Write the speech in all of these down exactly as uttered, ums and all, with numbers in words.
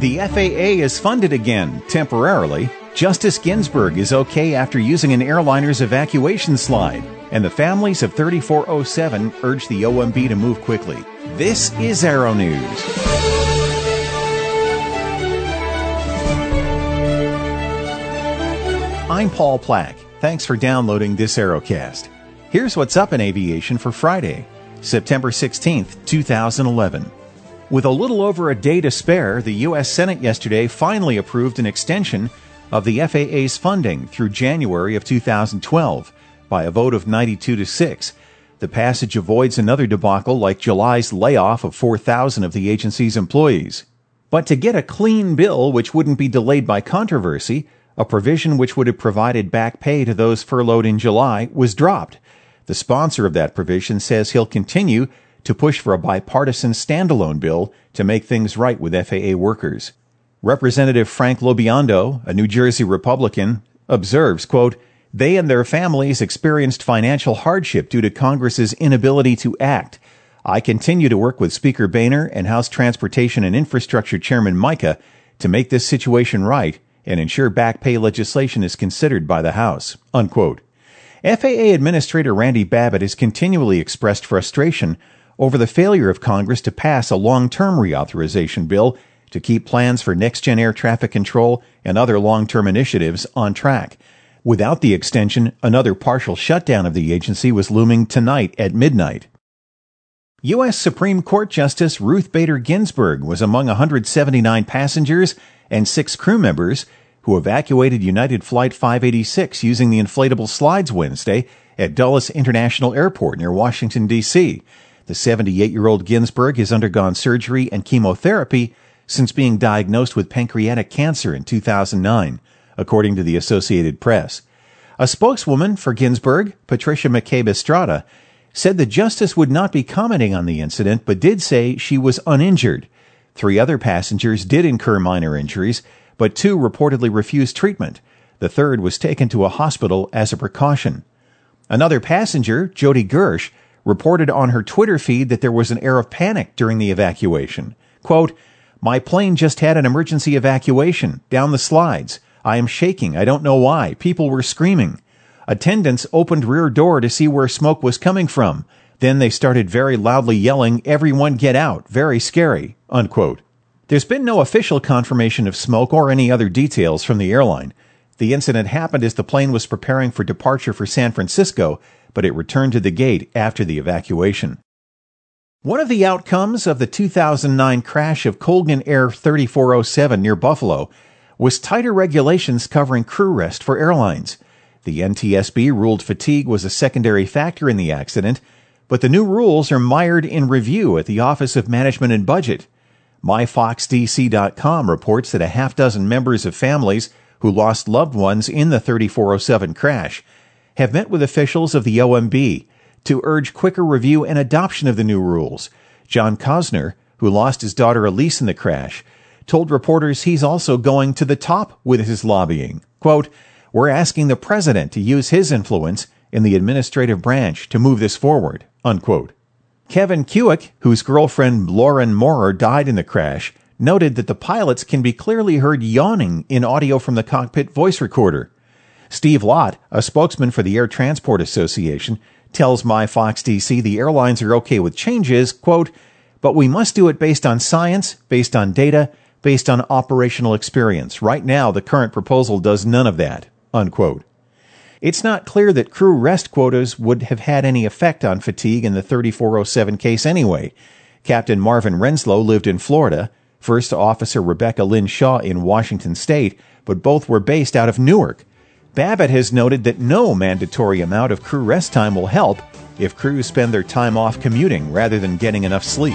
The F A A is funded again, temporarily. Justice Ginsburg is okay after using an airliner's evacuation slide. And the families of thirty-four oh seven urge the O M B to move quickly. This is Arrow News. I'm Paul Plack. Thanks for downloading this Arrowcast. Here's what's up in aviation for Friday, September sixteenth, twenty eleven. With a little over a day to spare, the U S Senate yesterday finally approved an extension of the F A A's funding through January of two thousand twelve by a vote of ninety-two to six. The passage avoids another debacle like July's layoff of four thousand of the agency's employees. But to get a clean bill which wouldn't be delayed by controversy, a provision which would have provided back pay to those furloughed in July was dropped. The sponsor of that provision says he'll continue to push for a bipartisan standalone bill to make things right with F A A workers. Representative Frank Lobiondo, a New Jersey Republican, observes, quote, "They and their families experienced financial hardship due to Congress's inability to act. I continue to work with Speaker Boehner and House Transportation and Infrastructure Chairman Mica to make this situation right and ensure back pay legislation is considered by the House," unquote. F A A Administrator Randy Babbitt has continually expressed frustration over the failure of Congress to pass a long-term reauthorization bill to keep plans for next-gen air traffic control and other long-term initiatives on track. Without the extension, another partial shutdown of the agency was looming tonight at midnight. U S Supreme Court Justice Ruth Bader Ginsburg was among one hundred seventy-nine passengers and six crew members who evacuated United Flight five eighty-six using the inflatable slides Wednesday at Dulles International Airport near Washington, D C The seventy-eight-year-old Ginsburg has undergone surgery and chemotherapy since being diagnosed with pancreatic cancer in two thousand nine, according to the Associated Press. A spokeswoman for Ginsburg, Patricia McCabe Estrada, said the justice would not be commenting on the incident, but did say she was uninjured. Three other passengers did incur minor injuries, but two reportedly refused treatment. The third was taken to a hospital as a precaution. Another passenger, Jody Gersh, reported on her Twitter feed that there was an air of panic during the evacuation. Quote, "My plane just had an emergency evacuation. Down the slides. I am shaking. I don't know why. People were screaming. Attendants opened rear door to see where smoke was coming from. Then they started very loudly yelling, 'Everyone get out. Very scary,'" unquote. There's been no official confirmation of smoke or any other details from the airline. The incident happened as the plane was preparing for departure for San Francisco, but it returned to the gate after the evacuation. One of the outcomes of the two thousand nine crash of Colgan Air thirty-four oh seven near Buffalo was tighter regulations covering crew rest for airlines. The N T S B ruled fatigue was a secondary factor in the accident, but the new rules are mired in review at the Office of Management and Budget. My Fox D C dot com reports that a half dozen members of families who lost loved ones in the thirty-four oh seven crash have met with officials of the O M B to urge quicker review and adoption of the new rules. John Cosner, who lost his daughter Elise in the crash, told reporters he's also going to the top with his lobbying. Quote, "We're asking the president to use his influence in the administrative branch to move this forward," unquote. Kevin Kuick, whose girlfriend Lauren Moorer died in the crash, noted that the pilots can be clearly heard yawning in audio from the cockpit voice recorder. Steve Lott, a spokesman for the Air Transport Association, tells MyFoxDC the airlines are okay with changes, quote, "But we must do it based on science, based on data, based on operational experience. Right now, the current proposal does none of that," unquote. It's not clear that crew rest quotas would have had any effect on fatigue in the thirty-four oh seven case anyway. Captain Marvin Renslow lived in Florida, First Officer Rebecca Lynn Shaw in Washington State, but both were based out of Newark. Babbitt has noted that no mandatory amount of crew rest time will help if crews spend their time off commuting rather than getting enough sleep.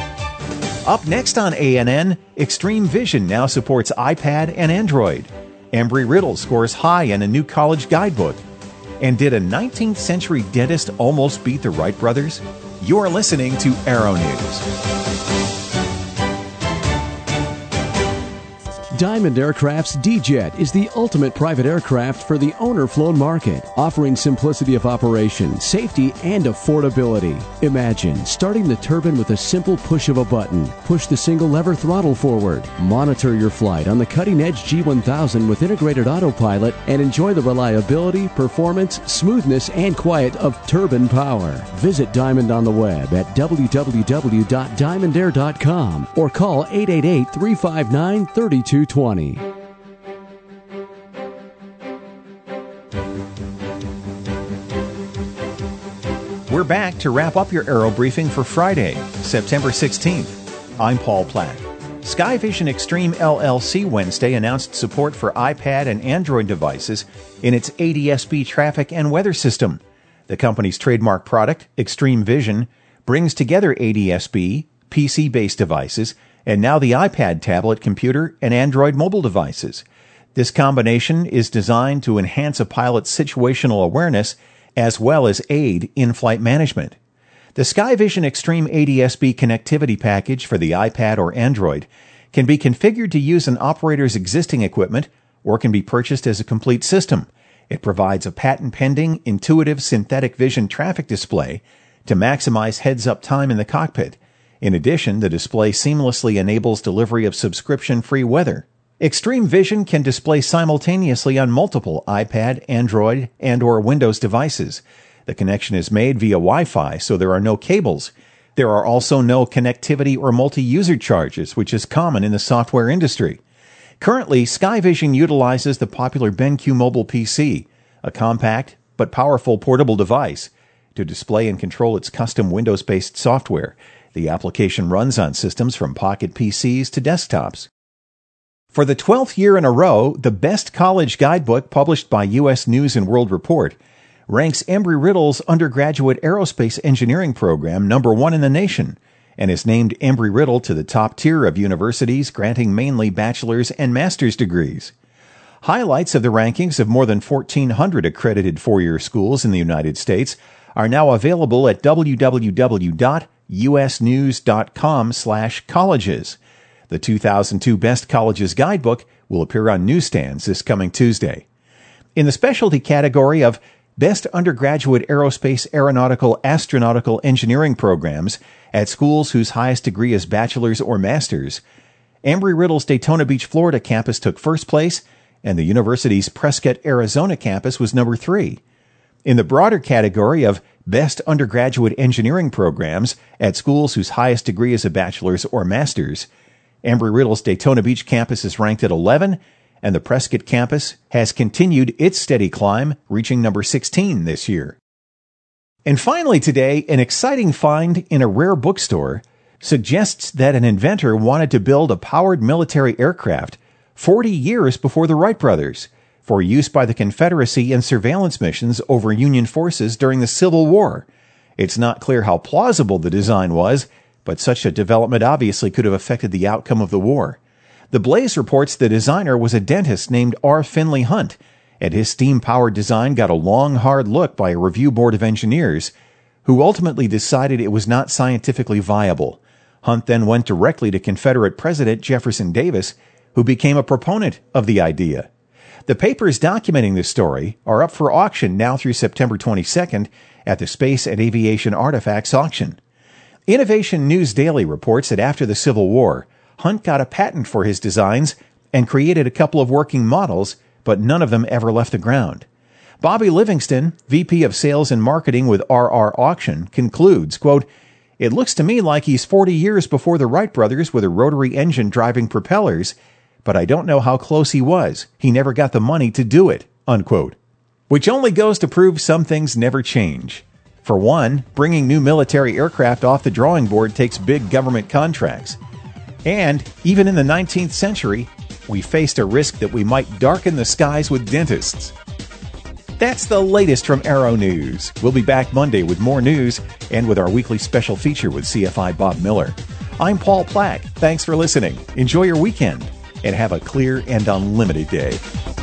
Up next on A N N, Extreme Vision now supports iPad and Android. Embry Riddle scores high in a new college guidebook. And did a nineteenth century dentist almost beat the Wright brothers? You're listening to Arrow News. Diamond Aircraft's D-Jet is the ultimate private aircraft for the owner-flown market, offering simplicity of operation, safety, and affordability. Imagine starting the turbine with a simple push of a button. Push the single lever throttle forward. Monitor your flight on the cutting-edge G one thousand with integrated autopilot and enjoy the reliability, performance, smoothness, and quiet of turbine power. Visit Diamond on the web at w w w dot diamond air dot com or call eight eight eight, three five nine, three two two zero. We're back to wrap up your Aero Briefing for Friday, September sixteenth. I'm Paul Platt. Skyvision Extreme L L C Wednesday announced support for iPad and Android devices in its A D S B traffic and weather system. The company's trademark product, Extreme Vision, brings together A D S B, P C-based devices, and now the iPad tablet computer and Android mobile devices. This combination is designed to enhance a pilot's situational awareness as well as aid in-flight management. The Skyvision Extreme A D S B connectivity package for the iPad or Android can be configured to use an operator's existing equipment or can be purchased as a complete system. It provides a patent-pending, intuitive synthetic vision traffic display to maximize heads-up time in the cockpit. In addition, the display seamlessly enables delivery of subscription-free weather. Extreme Vision can display simultaneously on multiple iPad, Android, and or Windows devices. The connection is made via Wi-Fi, so there are no cables. There are also no connectivity or multi-user charges, which is common in the software industry. Currently, Skyvision utilizes the popular BenQ Mobile P C, a compact but powerful portable device, to display and control its custom Windows-based software. The application runs on systems from pocket P Cs to desktops. For the twelfth year in a row, the Best College Guidebook published by U S News and World Report ranks Embry-Riddle's undergraduate aerospace engineering program number one in the nation and has named Embry-Riddle to the top tier of universities granting mainly bachelor's and master's degrees. Highlights of the rankings of more than fourteen hundred accredited four-year schools in the United States are now available at w w w dot u s news dot com slash colleges. The two thousand two Best Colleges Guidebook will appear on newsstands this coming Tuesday. In the specialty category of Best Undergraduate Aerospace Aeronautical Astronautical Engineering Programs at schools whose highest degree is bachelor's or master's, Embry-Riddle's Daytona Beach, Florida campus took first place, and the university's Prescott, Arizona campus was number three. In the broader category of Best Undergraduate Engineering Programs at schools whose highest degree is a bachelor's or master's, Embry-Riddle's Daytona Beach campus is ranked at eleven, and the Prescott campus has continued its steady climb, reaching number sixteen this year. And finally today, an exciting find in a rare bookstore suggests that an inventor wanted to build a powered military aircraft forty years before the Wright brothers for use by the Confederacy in surveillance missions over Union forces during the Civil War. It's not clear how plausible the design was, but such a development obviously could have affected the outcome of the war. The Blaze reports the designer was a dentist named R. Finley Hunt, and his steam-powered design got a long, hard look by a review board of engineers, who ultimately decided it was not scientifically viable. Hunt then went directly to Confederate President Jefferson Davis, who became a proponent of the idea. The papers documenting this story are up for auction now through September twenty-second at the Space and Aviation Artifacts Auction. Innovation News Daily reports that after the Civil War, Hunt got a patent for his designs and created a couple of working models, but none of them ever left the ground. Bobby Livingston, V P of Sales and Marketing with R R Auction, concludes, quote, "It looks to me like he's forty years before the Wright brothers with a rotary engine driving propellers, but I don't know how close he was. He never got the money to do it," unquote. Which only goes to prove some things never change. For one, bringing new military aircraft off the drawing board takes big government contracts. And even in the nineteenth century, we faced a risk that we might darken the skies with dentists. That's the latest from Aero News. We'll be back Monday with more news and with our weekly special feature with C F I Bob Miller. I'm Paul Platt. Thanks for listening. Enjoy your weekend and have a clear and unlimited day.